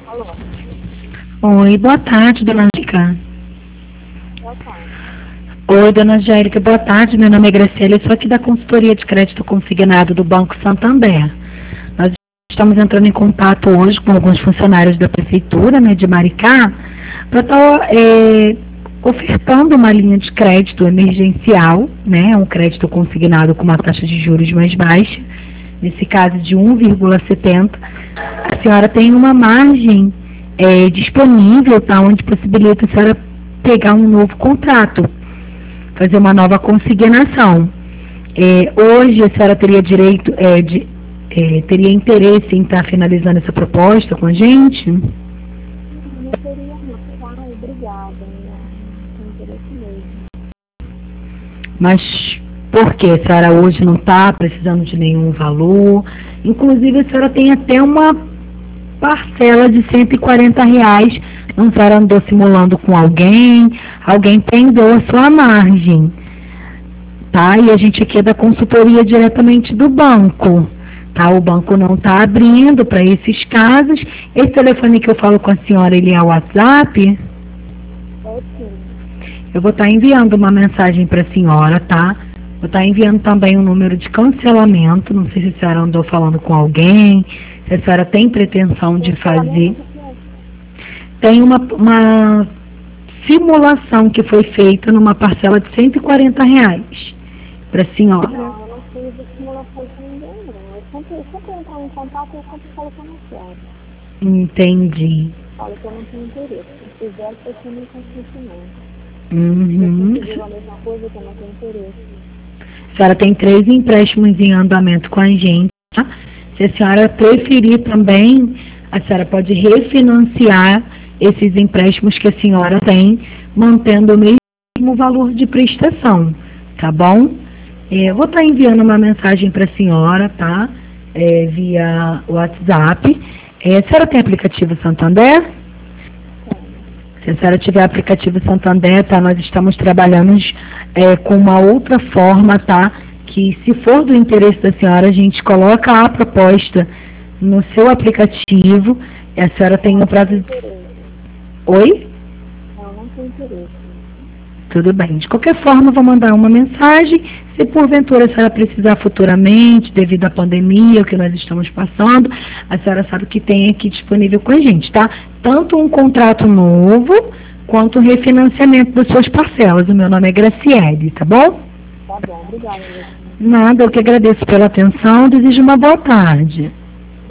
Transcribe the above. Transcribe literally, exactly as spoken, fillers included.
Alô? Oi, boa tarde, dona Angélica. Boa tarde. Oi, dona Angélica, boa tarde. Meu nome é Graciela, eu sou aqui da consultoria de crédito consignado do Banco Santander. Nós estamos entrando em contato hoje com alguns funcionários da Prefeitura, né, de Maricá, para estar é, ofertando uma linha de crédito emergencial, né, um crédito consignado com uma taxa de juros mais baixa, nesse caso de um vírgula setenta. A senhora tem uma margem é, disponível, tá, onde possibilita a senhora pegar um novo contrato, fazer uma nova consignação. É, hoje a senhora teria direito, é, de, é, teria interesse em estar finalizando essa proposta com a gente? Não teria não, tá? Obrigada. Não tem interesse mesmo. Mas por que a senhora hoje não está precisando de nenhum valor? Inclusive a senhora tem até uma parcela de cento e quarenta reais. Não, a senhora andou simulando com alguém, alguém prendeu a sua margem, tá? E a gente aqui é da consultoria diretamente do banco, tá? O banco não está abrindo para esses casos. Esse telefone que eu falo com a senhora, ele é o WhatsApp? É sim. Eu vou estar enviando uma mensagem para a senhora, tá? Vou estar enviando também um número de cancelamento. Não sei se a senhora andou falando com alguém, se a senhora tem pretensão de fazer. Tem uma, uma simulação que foi feita numa parcela de cento e quarenta reais para a senhora. Não, eu não fiz simulação com ninguém, não. Eu sempre, eu sempre entro em contato e eu sempre falo com a senhora. Entendi. Falo que eu não tenho interesse. Se fizer, eu tenho meu consentimento. Uhum. Se fizer a mesma coisa, que eu não tenho interesse. A senhora tem três empréstimos em andamento com a gente, tá? Se a senhora preferir também, a senhora pode refinanciar esses empréstimos que a senhora tem, mantendo o mesmo valor de prestação, tá bom? É, eu vou estar enviando uma mensagem para a senhora, tá? É, via WhatsApp. É, a senhora tem aplicativo Santander? Se a senhora tiver aplicativo Santander, tá? Nós estamos trabalhando é, com uma outra forma, tá? Que se for do interesse da senhora, a gente coloca a proposta no seu aplicativo. E a senhora tem um prazo de... Oi? Não, não tenho interesse. Tudo bem. De qualquer forma, eu vou mandar uma mensagem. Se porventura a senhora precisar futuramente, devido à pandemia, o que nós estamos passando, a senhora sabe que tem aqui disponível com a gente, tá? Tanto um contrato novo, quanto o refinanciamento das suas parcelas. O meu nome é Graciele, tá bom? Tá bom, obrigada. Nada, eu que agradeço pela atenção. Desejo uma boa tarde.